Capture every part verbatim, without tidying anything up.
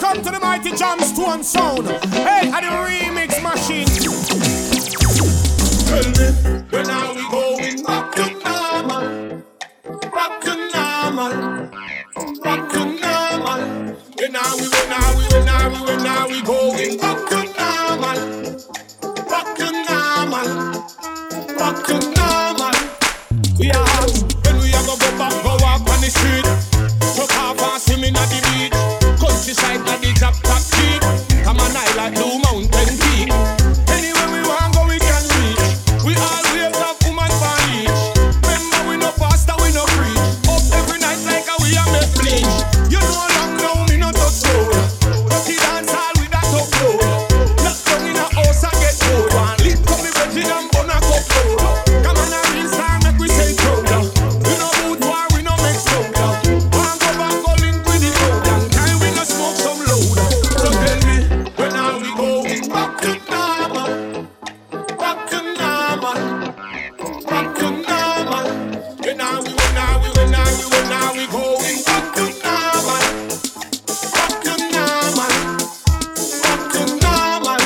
up to the mighty Jamstone sound. Hey, and the remix machine. Tell me, when are we going back to normal? Back to normal. Back to normal. When are we, when are we, when are we, when are we going back to normal? Back to normal. Back to normal. We are hot. When we are gonna go back, go walk on the street. Truck off and swimming at the beach. Countryside at the top, top cheap. Come on, I like Blue Mountain Peak. Anywhere we want go, we can reach. We always have woman for each. Remember, we no pastor, we no preach. Up every night like a we a make bleach. You know long now, me no touch road. Rocky dance all with that top load. Lock down in a house and get cold. One lit come me veggie and bun a cup load. Come on, a real star, make we say proud. We no boot war, we no make sound. One go back, go link with the road. And time we no smoke some load. So tell me, when are we going back to normal? Back to normal. Back to normal. When are we, when are we, when are we, when are we going back to normal? Back to normal. Back to normal.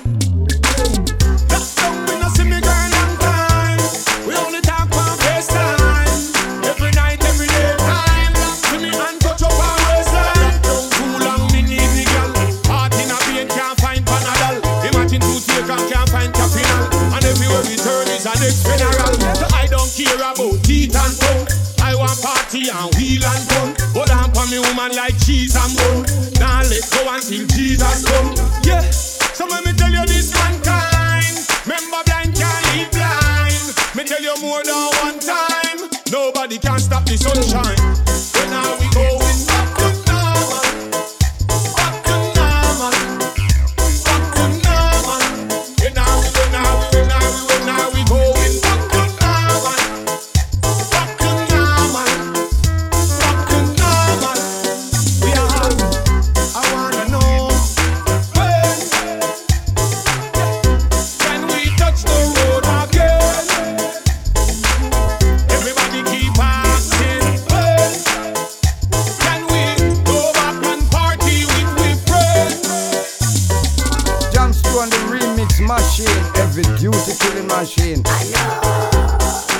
Lock down, we no see me girl long time. We only talk on FaceTime. Every night, every day, time. See me and touch up our waistline. Don't too long, me need the girl. Heart in a vein, can't find Panadol. Imagine two take and can't find Cafinal. And everywhere we turn is an ex-funeral. So I don't care about teeth and tongue. I want party and wheel and gun. Hold on for me woman like cheese and bun. Now let's go until Jesus come. Yeah, so let me tell you this mankind. Remember blind can't lead blind. Me tell you more than one time. Nobody can stop the sunshine. When are we going back to normal? Back to normal. Back to normal. When are we, when are we, when are we, when are we going back to normal? Back to normal. Back to normal. We are hot. I wanna know when can we touch the road again? Everybody keep asking when can we go back and party with we friends? Jamstone the remix machine, every duty killing machine. I know.